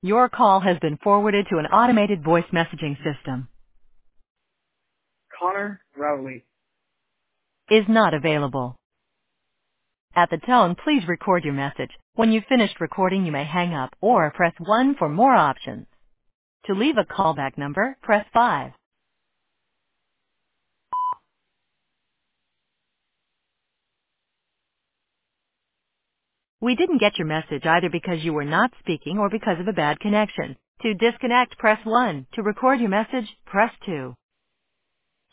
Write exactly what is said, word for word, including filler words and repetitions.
Your call has been forwarded to an automated voice messaging system. Connor Rowley. Is not available. At the tone, please record your message. When you've finished recording, you may hang up or press one for more options. To leave a callback number, press five. We didn't get your message either because you were not speaking or because of a bad connection. To disconnect, press one. To record your message, press two.